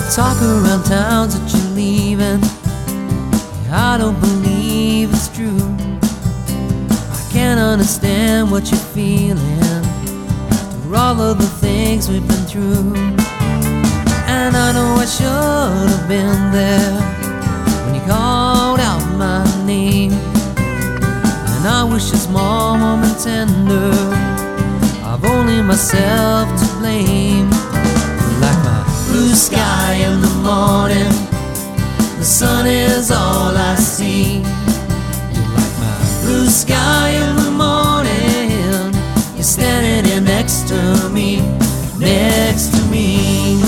Talk around town that you're leaving. I don't believe it's true. I can't understand what you're feeling after all of the things we've been through. And I know I should have been there when you called out my name. And I wish it's more and tender. I've only myself to blame. Like my blue sky in the morning, the sun is all I see. You're like my blue sky in the morning. You're standing here next to me, next to me.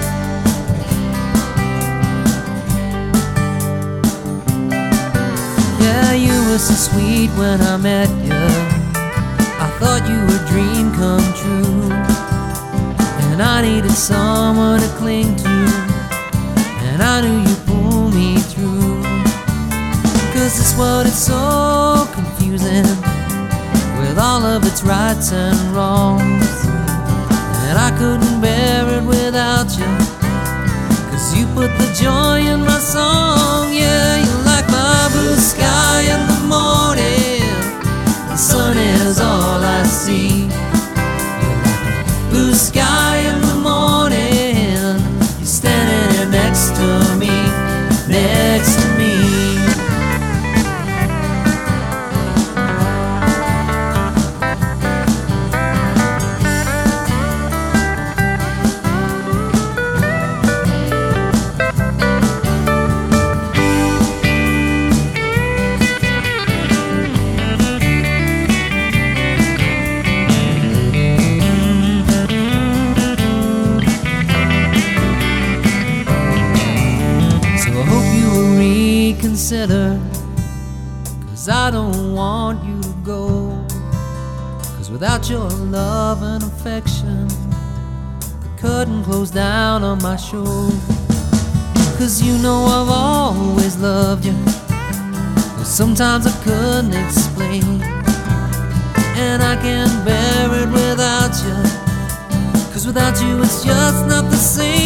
Yeah, you were so sweet when I met you. I thought you were a dream come true. And I needed someone to cling to, and I knew you'd pull me through. 'Cause this world is so confusing, with all of its rights and wrongs. And I couldn't bear it without you, 'cause you put the joy in my song. Yeah, you're like my blue sky in the morning, the sun is all I see. You're like a blue sky in the morning, you're standing here next to me, next to me. Consider, 'cause I don't want you to go. 'Cause without your love and affection, the curtain closed down on my show. 'Cause you know I've always loved you, but sometimes I couldn't explain. And I can't bear it without you, 'cause without you it's just not the same.